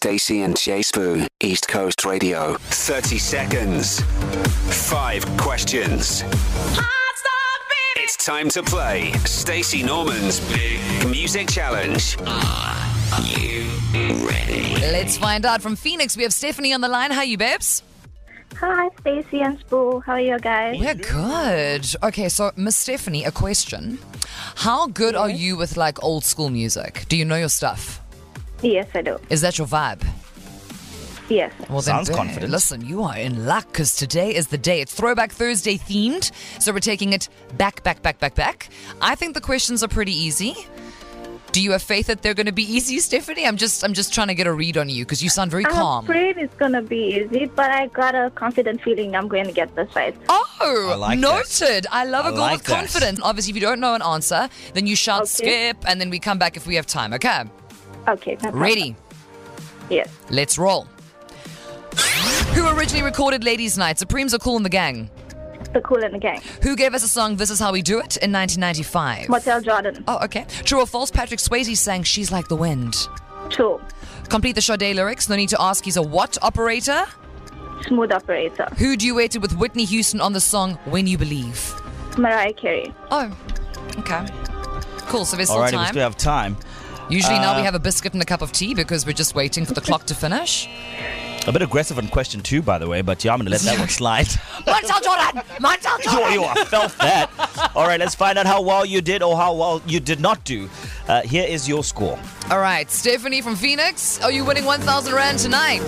Stacey and Jay Spoo, East Coast Radio. 30 seconds. 5 questions. It's time to play Stacey Norman's Big Music Challenge. Are you ready? Let's find out. From Phoenix, we have Stephanie on the line. How are you, babes? Hi, Stacey and Spoo. How are you guys? We're good. Okay, so Miss Stephanie, a question. How good are you with like old school music? Do you know your stuff? Yes, I do. Is that your vibe? Yes. Well, Sounds babe, confident. Listen, you are in luck because today is the day. It's Throwback Thursday themed, so we're taking it back. I think the questions are pretty easy. Do you have faith that they're going to be easy, Stephanie? I'm just trying to get a read on you because you sound very calm. I'm afraid it's going to be easy, but I got a confident feeling I'm going to get this right. Oh, I like noted. that. I love a I girl like with that. confidence. Obviously, if you don't know an answer, then you shout Okay. skip, and then we come back if we have time, okay? Okay. No problem. Ready? Yes. Let's roll. Who originally recorded Ladies' Night? Supremes or Cool in the Gang? The Cool and the Gang. Who gave us a song, This Is How We Do It, in 1995? Motel Jordan. Oh, okay. True or false, Patrick Swayze sang She's Like the Wind. True. Complete the Sade lyrics. No need to ask. He's a what operator? Smooth operator. Who duetted with Whitney Houston on the song When You Believe? Mariah Carey. Oh, okay. Cool, so there's still Alrighty, we time. still have time. Usually now we have a biscuit and a cup of tea because we're just waiting for the clock to finish. A bit aggressive on question 2, by the way, but yeah, I'm going to let that one slide. Montel Jordan! Montel Jordan! Yo, I felt that. All right, let's find out how well you did or how well you did not do. Here is your score. All right, Stephanie from Phoenix, are you winning 1,000 Rand tonight?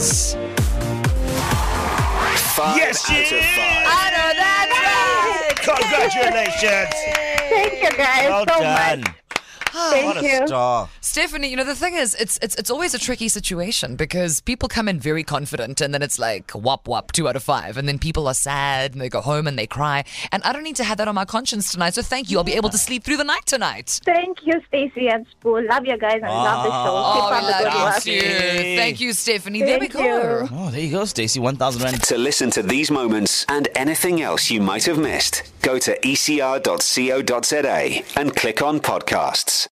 5 Yes, out of 5. I know that's right! Congratulations. Thank you guys Well so done. much. What Thank a you. star. Stephanie, you know, the thing is, it's always a tricky situation because people come in very confident and then it's like, whop, 2 out of 5. And then people are sad and they go home and they cry. And I don't need to have that on my conscience tonight, so thank you. I'll be able to sleep through the night tonight. Thank you, Stacey and Spoo. Love you guys and love the show. Oh, Keep we up the good love work. you too. Thank you, Stephanie. Thank There we go. you. Oh, there you go, Stacey. 1,000 Rand. To listen to these moments and anything else you might have missed, go to ecr.co.za and click on podcasts.